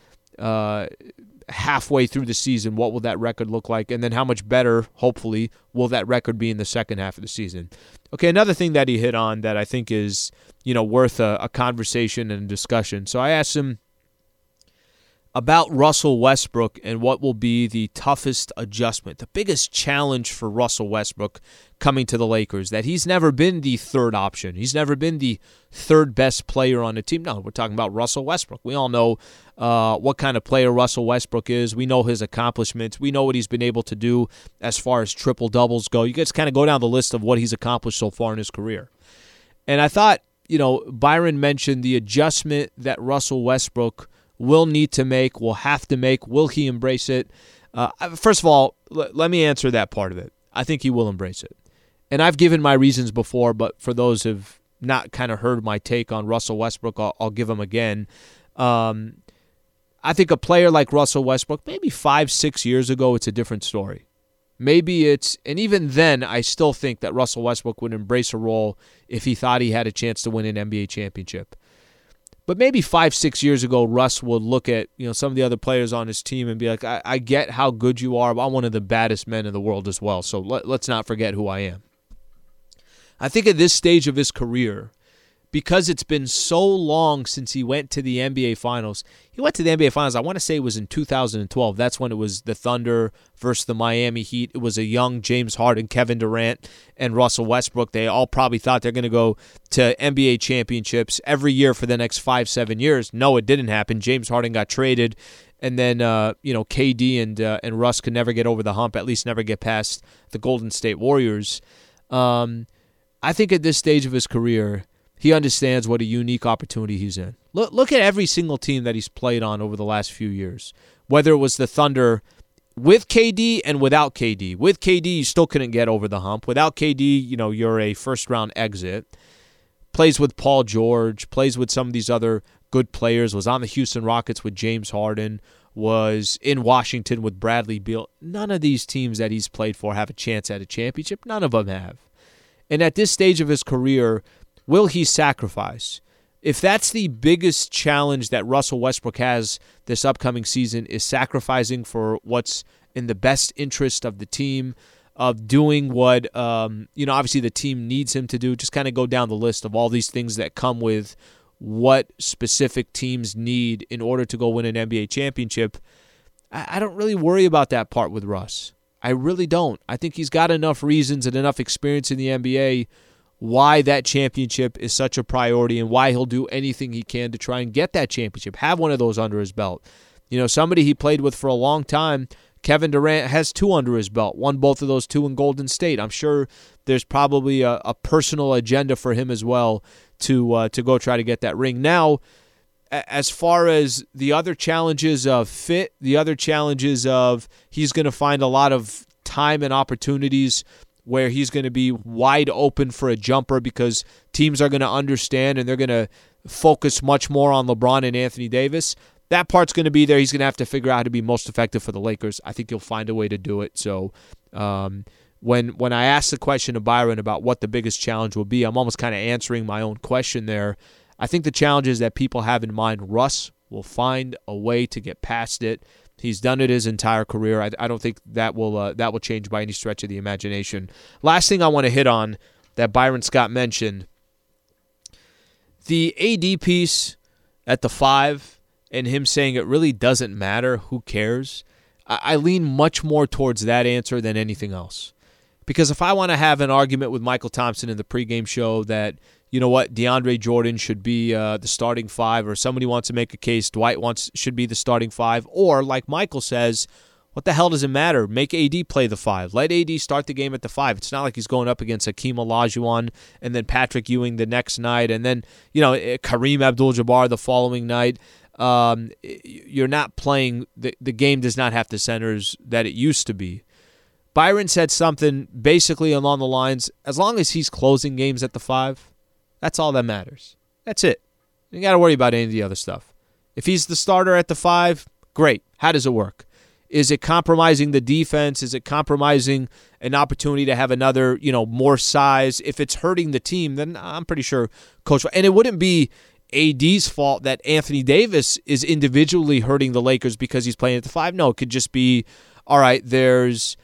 halfway through the season, what will that record look like? And then how much better, hopefully, will that record be in the second half of the season? Okay, another thing that he hit on that I think is, worth a conversation and a discussion. So I asked him about Russell Westbrook and what will be the toughest adjustment, the biggest challenge for Russell Westbrook coming to the Lakers, that he's never been the third option. He's never been the third best player on the team. No, we're talking about Russell Westbrook. We all know what kind of player Russell Westbrook is. We know his accomplishments. We know what he's been able to do as far as triple-doubles go. You guys kind of go down the list of what he's accomplished so far in his career. And I thought, Byron mentioned the adjustment that Russell Westbrook will need to make, will have to make. Will he embrace it? First of all, let me answer that part of it. I think he will embrace it. And I've given my reasons before, but for those who have not kind of heard my take on Russell Westbrook, I'll give them again. I think a player like Russell Westbrook, maybe 5-6 years ago, it's a different story. Maybe and even then, I still think that Russell Westbrook would embrace a role if he thought he had a chance to win an NBA championship. But maybe 5-6 years ago, Russ would look at some of the other players on his team and be like, I get how good you are, but I'm one of the baddest men in the world as well, so let's not forget who I am. I think at this stage of his career, because it's been so long since he went to the NBA Finals. He went to the NBA Finals, I want to say it was in 2012. That's when it was the Thunder versus the Miami Heat. It was a young James Harden, Kevin Durant, and Russell Westbrook. They all probably thought they're going to go to NBA championships every year for the next 5-7 years. No, it didn't happen. James Harden got traded, and then KD and Russ could never get over the hump, at least never get past the Golden State Warriors. I think at this stage of his career, he understands what a unique opportunity he's in. Look at every single team that he's played on over the last few years, whether it was the Thunder with KD and without KD. With KD, you still couldn't get over the hump. Without KD, you're a first-round exit. Plays with Paul George, plays with some of these other good players, was on the Houston Rockets with James Harden, was in Washington with Bradley Beal. None of these teams that he's played for have a chance at a championship. None of them have. And at this stage of his career, will he sacrifice? If that's the biggest challenge that Russell Westbrook has this upcoming season, is sacrificing for what's in the best interest of the team, of doing what, obviously the team needs him to do, just kind of go down the list of all these things that come with what specific teams need in order to go win an NBA championship. I don't really worry about that part with Russ. I really don't. I think he's got enough reasons and enough experience in the NBA why that championship is such a priority and why he'll do anything he can to try and get that championship, have one of those under his belt. Somebody he played with for a long time, Kevin Durant, has 2 under his belt, won both of those 2 in Golden State. I'm sure there's probably a personal agenda for him as well to go try to get that ring. Now, as far as the other challenges of fit, the other challenges of he's going to find a lot of time and opportunities where he's going to be wide open for a jumper because teams are going to understand and they're going to focus much more on LeBron and Anthony Davis. That part's going to be there. He's going to have to figure out how to be most effective for the Lakers. I think he'll find a way to do it. So when I asked the question of Byron about what the biggest challenge will be, I'm almost kind of answering my own question there. I think the challenges that people have in mind, Russ will find a way to get past it. He's done it his entire career. I don't think that will change by any stretch of the imagination. Last thing I want to hit on that Byron Scott mentioned, the AD piece at the 5 and him saying it really doesn't matter, who cares? I lean much more towards that answer than anything else. Because if I want to have an argument with Michael Thompson in the pregame show that, DeAndre Jordan should be the starting 5, or somebody wants to make a case Dwight should be the starting 5, or like Michael says, what the hell does it matter? Make AD play the 5. Let AD start the game at the 5. It's not like he's going up against Hakeem Olajuwon and then Patrick Ewing the next night and then, Kareem Abdul-Jabbar the following night. You're not playing, the game does not have the centers that it used to be. Byron said something basically along the lines, as long as he's closing games at the 5, that's all that matters. That's it. You got to worry about any of the other stuff. If he's the starter at the 5, great. How does it work? Is it compromising the defense? Is it compromising an opportunity to have another, more size? If it's hurting the team, then I'm pretty sure Coach, and it wouldn't be AD's fault that Anthony Davis is individually hurting the Lakers because he's playing at the 5. No, it could just be, all right, there's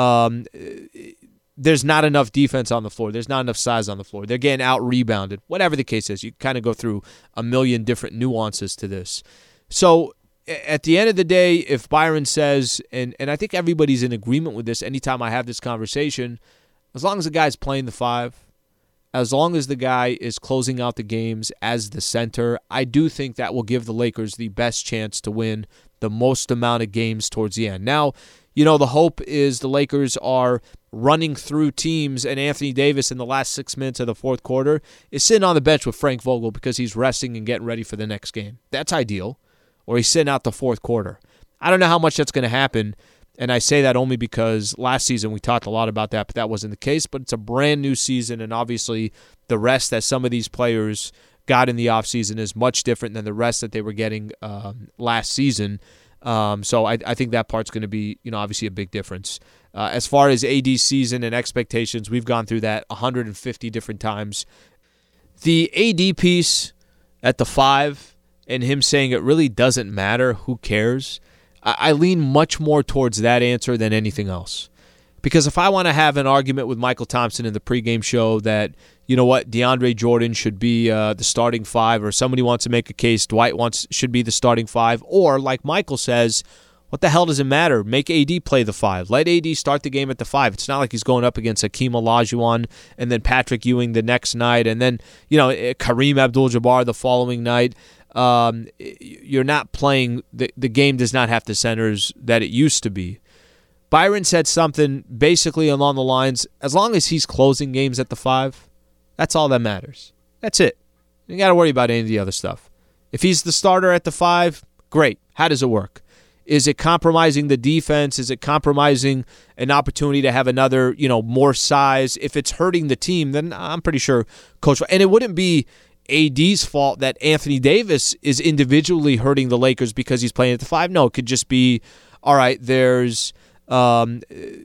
not enough defense on the floor. There's not enough size on the floor. They're getting out-rebounded. Whatever the case is, you kind of go through a million different nuances to this. So at the end of the day, if Byron says, and I think everybody's in agreement with this anytime I have this conversation, as long as the guy's playing the 5, as long as the guy is closing out the games as the center, I do think that will give the Lakers the best chance to win the most amount of games towards the end. Now, the hope is the Lakers are running through teams, and Anthony Davis in the last 6 minutes of the fourth quarter is sitting on the bench with Frank Vogel because he's resting and getting ready for the next game. That's ideal. Or he's sitting out the fourth quarter. I don't know how much that's going to happen, and I say that only because last season we talked a lot about that, but that wasn't the case. But it's a brand new season, and obviously the rest that some of these players got in the offseason is much different than the rest that they were getting last season. So I think that part's going to be, obviously a big difference. As far as AD's season and expectations, we've gone through that 150 different times. The AD piece at the 5 and him saying it really doesn't matter, who cares? I lean much more towards that answer than anything else. Because if I want to have an argument with Michael Thompson in the pregame show that, DeAndre Jordan should be the starting 5, or somebody wants to make a case Dwight should be the starting 5, or like Michael says, what the hell does it matter? Make AD play the 5. Let AD start the game at the 5. It's not like he's going up against Hakeem Olajuwon and then Patrick Ewing the next night and then, Kareem Abdul-Jabbar the following night. You're not playing, the game does not have the centers that it used to be. Byron said something basically along the lines, as long as he's closing games at the 5, that's all that matters. That's it. You got to worry about any of the other stuff. If he's the starter at the 5, great. How does it work? Is it compromising the defense? Is it compromising an opportunity to have another, more size? If it's hurting the team, then I'm pretty sure Coach. And it wouldn't be AD's fault that Anthony Davis is individually hurting the Lakers because he's playing at the 5. No, it could just be, all right, there's not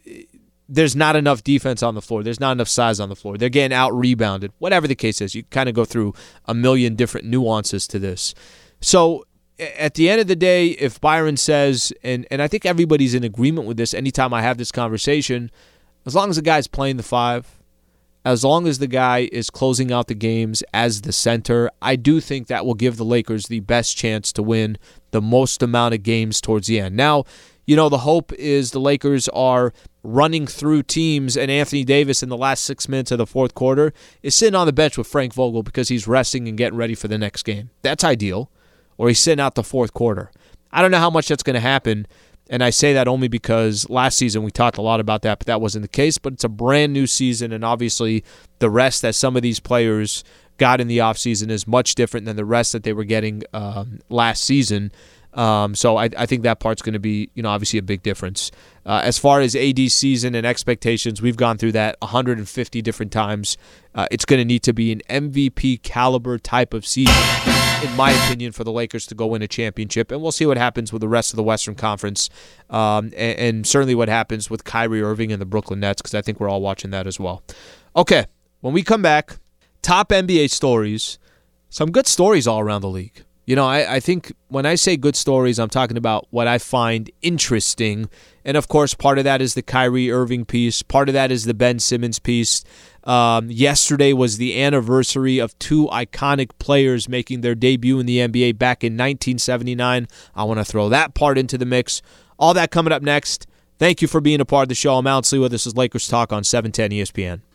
enough defense on the floor. There's not enough size on the floor. They're getting out-rebounded. Whatever the case is, you kind of go through a million different nuances to this. So at the end of the day, if Byron says, and I think everybody's in agreement with this anytime I have this conversation, as long as the guy's playing the 5, as long as the guy is closing out the games as the center, I do think that will give the Lakers the best chance to win the most amount of games towards the end. Now, the hope is the Lakers are running through teams, and Anthony Davis in the last 6 minutes of the fourth quarter is sitting on the bench with Frank Vogel because he's resting and getting ready for the next game. That's ideal. Or he's sitting out the fourth quarter. I don't know how much that's going to happen, and I say that only because last season we talked a lot about that, but that wasn't the case. But it's a brand new season, and obviously the rest that some of these players got in the offseason is much different than the rest that they were getting last season. So I think that part's going to be, obviously a big difference. As far as AD's season and expectations, we've gone through that 150 different times. It's going to need to be an MVP caliber type of season, in my opinion, for the Lakers to go win a championship. And we'll see what happens with the rest of the Western Conference, and certainly what happens with Kyrie Irving and the Brooklyn Nets, because I think we're all watching that as well. Okay, when we come back, top NBA stories, some good stories all around the league. I think when I say good stories, I'm talking about what I find interesting. And, of course, part of that is the Kyrie Irving piece. Part of that is the Ben Simmons piece. Yesterday was the anniversary of 2 iconic players making their debut in the NBA back in 1979. I want to throw that part into the mix. All that coming up next. Thank you for being a part of the show. I'm Alan Sliwa. This is Lakers Talk on 710 ESPN.